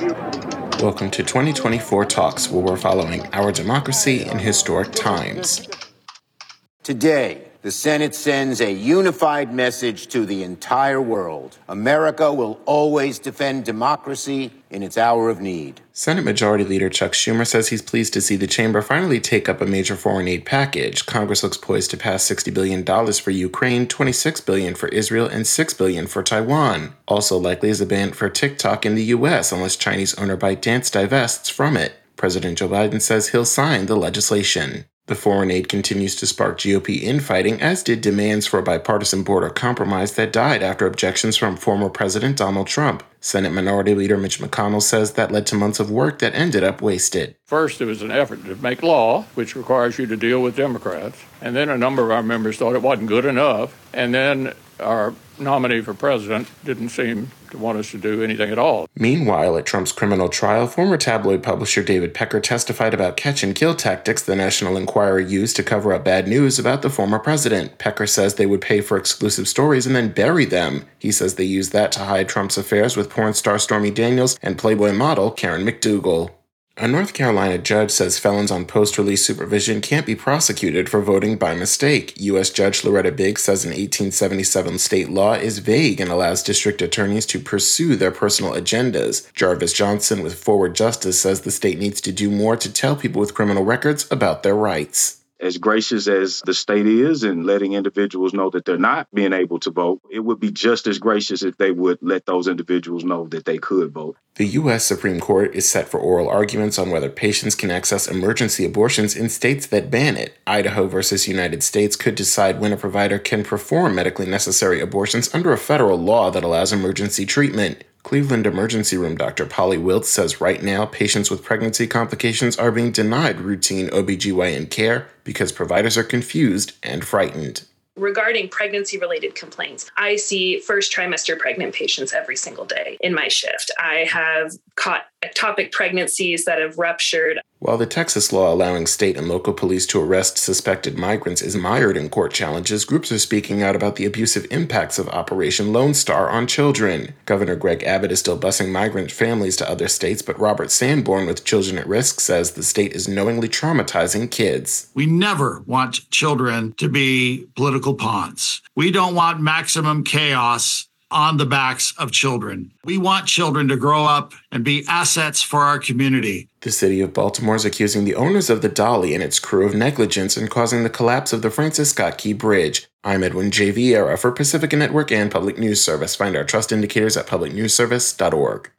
Welcome to 2024 Talks, where we're following our democracy in historic times. Today, the Senate sends a unified message to the entire world. America will always defend democracy in its hour of need. Senate Majority Leader Chuck Schumer says he's pleased to see the chamber finally take up a major foreign aid package. Congress looks poised to pass $60 billion for Ukraine, $26 billion for Israel, and $6 billion for Taiwan. Also likely is a ban for TikTok in the U.S. unless Chinese owner ByteDance divests from it. President Joe Biden says he'll sign the legislation. The foreign aid continues to spark GOP infighting, as did demands for a bipartisan border compromise that died after objections from former President Donald Trump. Senate Minority Leader Mitch McConnell says that led to months of work that ended up wasted. First, it was an effort to make law, which requires you to deal with Democrats. And then a number of our members thought it wasn't good enough. And then our nominee for president didn't seem to want us to do anything at all. Meanwhile, at Trump's criminal trial, former tabloid publisher David Pecker testified about catch-and-kill tactics the National Enquirer used to cover up bad news about the former president. Pecker says they would pay for exclusive stories and then bury them. He says they used that to hide Trump's affairs with porn star Stormy Daniels and Playboy model Karen McDougal. A North Carolina judge says felons on post-release supervision can't be prosecuted for voting by mistake. U.S. Judge Loretta Biggs says an 1877 state law is vague and allows district attorneys to pursue their personal agendas. Jarvis Johnson with Forward Justice says the state needs to do more to tell people with criminal records about their rights. As gracious as the state is in letting individuals know that they're not being able to vote, it would be just as gracious if they would let those individuals know that they could vote. The U.S. Supreme Court is set for oral arguments on whether patients can access emergency abortions in states that ban it. Idaho versus United States could decide when a provider can perform medically necessary abortions under a federal law that allows emergency treatment. Cleveland Emergency Room Dr. Polly Wiltz says right now patients with pregnancy complications are being denied routine OBGYN care because providers are confused and frightened. Regarding pregnancy-related complaints, I see first trimester pregnant patients every single day in my shift. I have caught ectopic pregnancies that have ruptured. While the Texas law allowing state and local police to arrest suspected migrants is mired in court challenges, groups are speaking out about the abusive impacts of Operation Lone Star on children. Governor Greg Abbott is still busing migrant families to other states, but Robert Sanborn with Children at Risk says the state is knowingly traumatizing kids. We never want children to be political pawns. We don't want maximum chaos on the backs of children. We want children to grow up and be assets for our community. The city of Baltimore is accusing the owners of the Dolly and its crew of negligence in causing the collapse of the Francis Scott Key Bridge. I'm Edwin J. Vieira for Pacifica Network and Public News Service. Find our trust indicators at publicnewsservice.org.